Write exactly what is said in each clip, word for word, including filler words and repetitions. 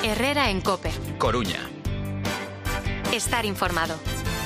Herrera en COPE. Coruña. Estar informado.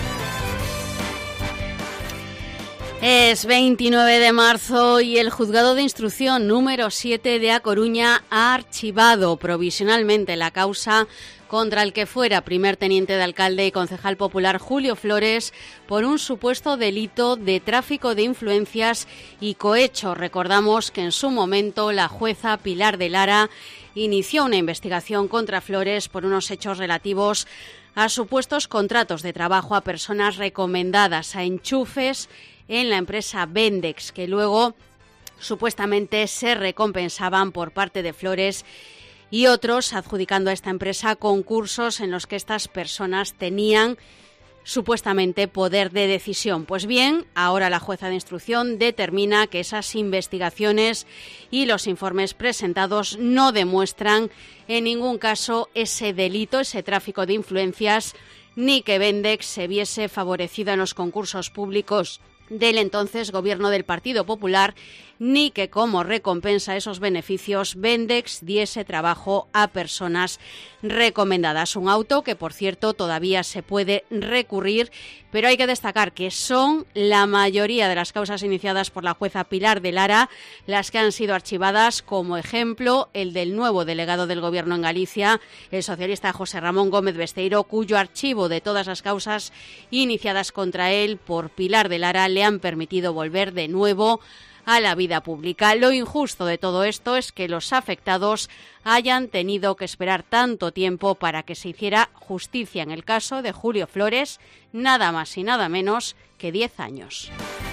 Es veintinueve de marzo y el Juzgado de Instrucción número siete de A Coruña ha archivado provisionalmente la causa contra el que fuera primer teniente de alcalde y concejal popular Julio Flores por un supuesto delito de tráfico de influencias y cohecho. Recordamos que en su momento la jueza Pilar de Lara inició una investigación contra Flores por unos hechos relativos a supuestos contratos de trabajo a personas recomendadas, a enchufes en la empresa Vendex, que luego supuestamente se recompensaban por parte de Flores y otros, adjudicando a esta empresa concursos en los que estas personas tenían supuestamente poder de decisión. Pues bien, ahora la jueza de instrucción determina que esas investigaciones y los informes presentados no demuestran en ningún caso ese delito, ese tráfico de influencias, ni que Vendex se viese favorecido en los concursos públicos del entonces gobierno del Partido Popular, ni que como recompensa a esos beneficios Vendex diese trabajo a personas recomendadas. Un auto que, por cierto, todavía se puede recurrir, pero hay que destacar que son la mayoría de las causas iniciadas por la jueza Pilar de Lara las que han sido archivadas, como ejemplo el del nuevo delegado del Gobierno en Galicia, el socialista José Ramón Gómez Besteiro, cuyo archivo de todas las causas iniciadas contra él por Pilar de Lara le han permitido volver de nuevo a la vida pública. Lo injusto de todo esto es que los afectados hayan tenido que esperar tanto tiempo para que se hiciera justicia en el caso de Julio Flores, nada más y nada menos que diez años.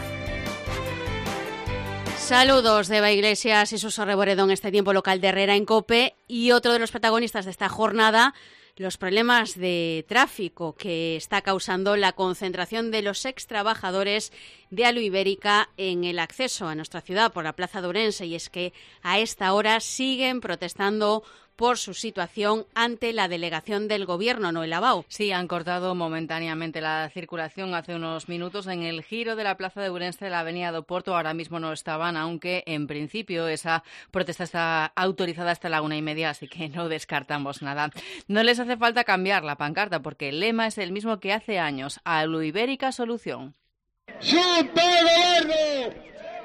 Saludos de Eva Iglesias y Suso Reboredo en este tiempo local de Herrera en COPE, y otro de los protagonistas de esta jornada, los problemas de tráfico que está causando la concentración de los extrabajadores de Alu Ibérica en el acceso a nuestra ciudad por la Plaza de Ourense, y es que a esta hora siguen protestando por su situación ante la delegación del Gobierno, Noel Abao. Sí, han cortado momentáneamente la circulación hace unos minutos en el giro de la Plaza de Ourense de la Avenida do Porto. Ahora mismo no estaban, aunque en principio esa protesta está autorizada hasta la una y media, así que no descartamos nada. No les hace falta cambiar la pancarta porque el lema es el mismo que hace años: Alu Ibérica Solución. ¡Xunta de Goberno!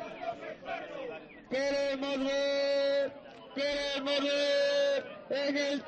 ¡Queremos ver! ¡Queremos ver! En el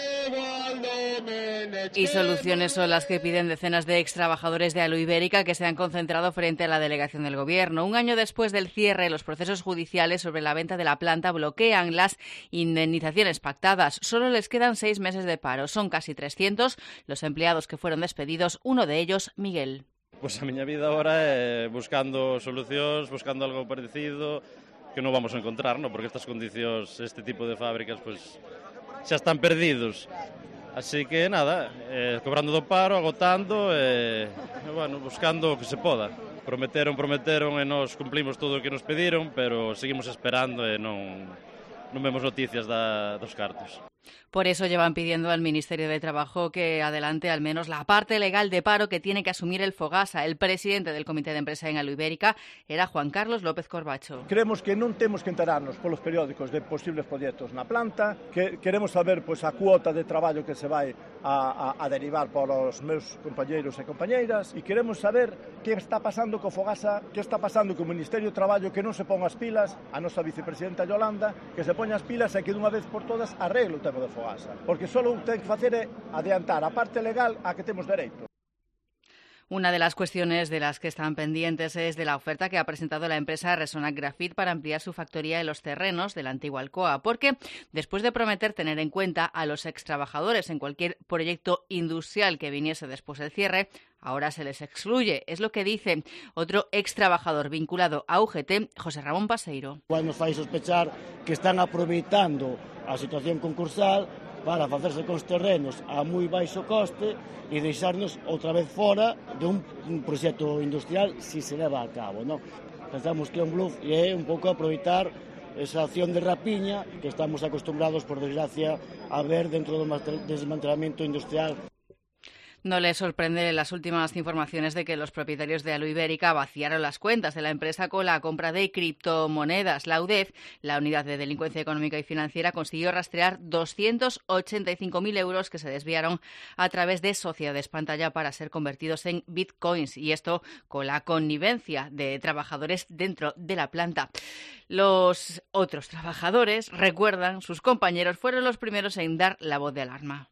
y soluciones son las que piden decenas de extrabajadores de Alu Ibérica que se han concentrado frente a la delegación del Gobierno. Un año después del cierre, los procesos judiciales sobre la venta de la planta bloquean las indemnizaciones pactadas. Solo les quedan seis meses de paro. Son casi trescientos los empleados que fueron despedidos, uno de ellos, Miguel. Pues a miña vida ahora é buscando solucións, buscando algo parecido que non vamos a encontrar, ¿no? Porque estas condicións, este tipo de fábricas, pues xa están perdidos. Así que nada, eh, cobrando do paro, agotando e, eh, bueno, buscando o que se poda. Prometeron, prometeron e nos cumplimos todo o que nos pediron, pero seguimos esperando e non, non vemos noticias da, dos cartos. Por eso llevan pidiendo al Ministerio de Trabajo que adelante al menos la parte legal de paro que tiene que asumir el Fogasa. El presidente del Comité de Empresa en Alu Ibérica era Juan Carlos López Corbacho. Creemos que non temos que enterarnos polos periódicos de posibles proxectos na planta, que queremos saber pois, a cuota de traballo que se vai a, a, a derivar polos meus compañeiros e compañeiras, e queremos saber que está pasando co Fogasa, que está pasando co Ministerio de Traballo, que non se pon as pilas, a nosa vicepresidenta Yolanda, que se poña as pilas e que dunha vez por todas arregle o tema do Fogasa. Porque só o que ten que facer é adiantar a parte legal a que temos dereito. Una de las cuestiones de las que están pendientes es de la oferta que ha presentado la empresa Resonac Grafit para ampliar su factoría en los terrenos de la antigua Alcoa, porque después de prometer tener en cuenta a los extrabajadores en cualquier proyecto industrial que viniese después del cierre, ahora se les excluye. Es lo que dice otro extrabajador vinculado a U G T, José Ramón Paseiro. Cual nos fai sospechar que están aproveitando a situación concursal para facerse cos terrenos a moi baixo coste e deixarnos outra vez fora de un, un proxecto industrial si se leva a cabo, non? Pensamos que é un bluff e é un pouco aproveitar esa acción de rapiña que estamos acostumbrados, por desgracia, a ver dentro do desmantelamento industrial. No le sorprende las últimas informaciones de que los propietarios de Alu Ibérica vaciaron las cuentas de la empresa con la compra de criptomonedas. La U D E F, la Unidad de Delincuencia Económica y Financiera, consiguió rastrear doscientos ochenta y cinco mil euros que se desviaron a través de sociedades pantalla para ser convertidos en bitcoins, y esto con la connivencia de trabajadores dentro de la planta. Los otros trabajadores, recuerdan, sus compañeros fueron los primeros en dar la voz de alarma.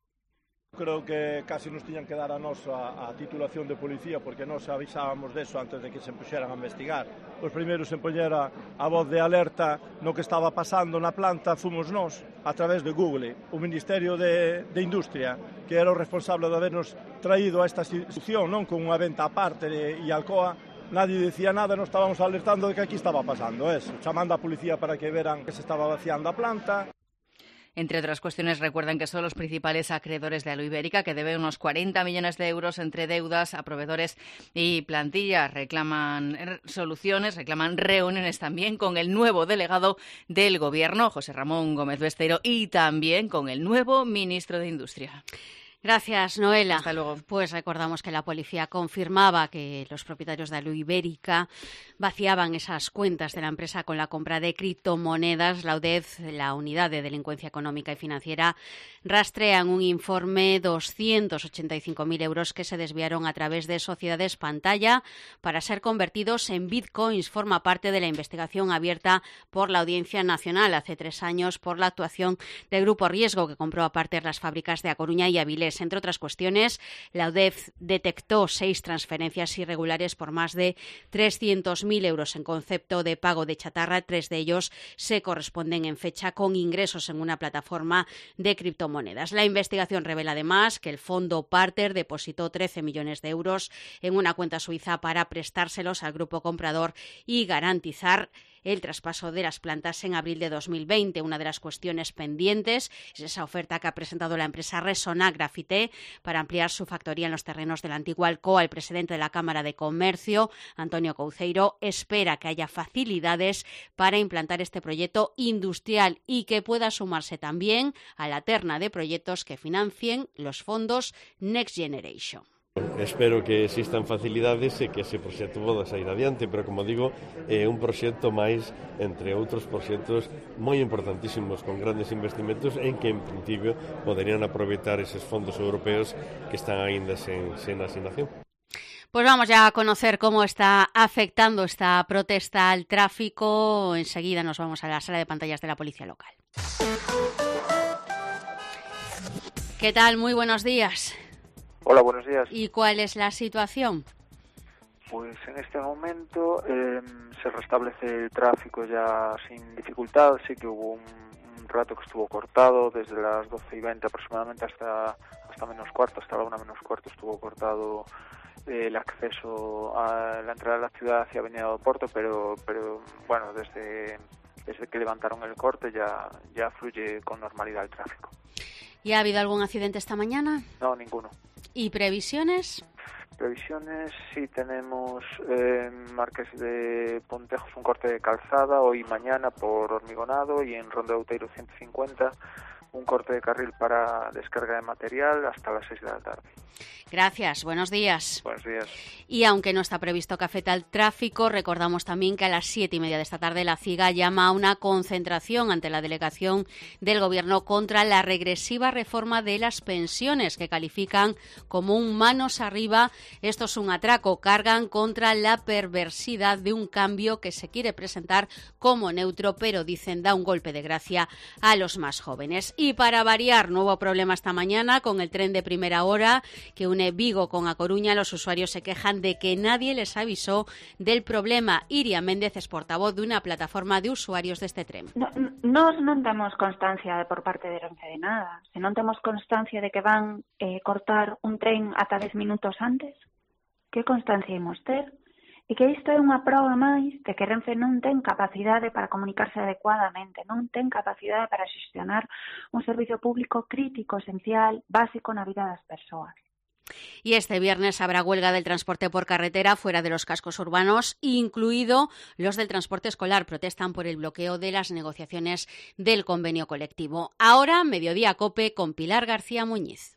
Creo que casi nos tiñan que dar a nos a, a titulación de policía, porque nos avisábamos deso antes de que se empuxeran a investigar. Os primeiros en poñer a, a voz de alerta no que estaba pasando na planta fomos nós, a través de Google, o Ministerio de, de Industria, que era o responsable de habernos traído a esta institución, non con unha venta aparte de, e Alcoa. Nadie decía nada, nos estábamos alertando de que aquí estaba pasando eso, chamando a policía para que veran que se estaba vaciando a planta. Entre otras cuestiones, recuerdan que son los principales acreedores de Alu Ibérica, que deben unos cuarenta millones de euros entre deudas a proveedores y plantillas. Reclaman soluciones, reclaman reuniones también con el nuevo delegado del Gobierno, José Ramón Gómez Besteiro, y también con el nuevo ministro de Industria. Gracias, Noela. Hasta luego. Pues recordamos que la policía confirmaba que los propietarios de Alu Ibérica vaciaban esas cuentas de la empresa con la compra de criptomonedas. La U D E F, la Unidad de Delincuencia Económica y Financiera, rastrean un informe doscientos ochenta y cinco mil euros que se desviaron a través de sociedades pantalla para ser convertidos en bitcoins. Forma parte de la investigación abierta por la Audiencia Nacional hace tres años por la actuación del Grupo Riesgo, que compró aparte las fábricas de A Coruña y Avilés. Entre otras cuestiones, la U D E F detectó seis transferencias irregulares por más de trescientos mil euros en concepto de pago de chatarra. Tres de ellos se corresponden en fecha con ingresos en una plataforma de criptomonedas. La investigación revela además que el fondo Parter depositó trece millones de euros en una cuenta suiza para prestárselos al grupo comprador y garantizar el traspaso de las plantas en abril de dos mil veinte. Una de las cuestiones pendientes es esa oferta que ha presentado la empresa Resonac Grafité para ampliar su factoría en los terrenos de la antigua Alcoa. El presidente de la Cámara de Comercio, Antonio Couceiro, espera que haya facilidades para implantar este proyecto industrial y que pueda sumarse también a la terna de proyectos que financien los fondos Next Generation. Espero que existan facilidades e que ese proxecto poda sair adiante, pero como digo, é un proxecto máis entre outros proxectos moi importantísimos con grandes investimentos en que en principio poderían aproveitar eses fondos europeos que están aínda sen, sen asignación. Pues vamos ya a conocer cómo está afectando esta protesta al tráfico. Enseguida nos vamos a la sala de pantallas de la Policía Local. ¿Qué tal? Muy buenos días. Hola, buenos días. ¿Y cuál es la situación? Pues en este momento eh, se restablece el tráfico ya sin dificultad. Sí que hubo un, un rato que estuvo cortado, desde las doce y veinte aproximadamente hasta, hasta menos cuarto, hasta la una menos cuarto estuvo cortado eh, el acceso a la entrada de la ciudad hacia Avenida do Porto, pero, pero bueno, desde, desde que levantaron el corte ya, ya fluye con normalidad el tráfico. ¿Y ha habido algún accidente esta mañana? No, ninguno. ¿Y previsiones? Previsiones, sí, tenemos en eh, Marqués de Pontejos un corte de calzada hoy y mañana por Hormigonado, y en Ronda de Outeiro ciento cincuenta un corte de carril para descarga de material hasta las seis de la tarde. Gracias, buenos días. Buenos días. Y aunque no está previsto que afecte al tráfico, recordamos también que a las siete y media de esta tarde la CIGA llama a una concentración ante la delegación del Gobierno contra la regresiva reforma de las pensiones, que califican como un manos arriba. Esto es un atraco. Cargan contra la perversidad de un cambio que se quiere presentar como neutro, pero dicen da un golpe de gracia a los más jóvenes. Y para variar, nuevo problema esta mañana con el tren de primera hora que une Vigo con A Coruña. Los usuarios se quejan de que nadie les avisó del problema. Iria Méndez es portavoz de una plataforma de usuarios de este tren. No, nós non temos constancia por parte de Renfe de nada. Se non temos constancia de que van eh, cortar un tren ata dez minutos antes, que constancia imos ter? E que isto é unha proba máis de que Renfe non ten capacidade para comunicarse adecuadamente, non ten capacidade para xestionar un servicio público crítico, esencial, básico na vida das persoas. Y este viernes habrá huelga del transporte por carretera fuera de los cascos urbanos, incluido los del transporte escolar. Protestan por el bloqueo de las negociaciones del convenio colectivo. Ahora, Mediodía Cope con Pilar García Muñiz.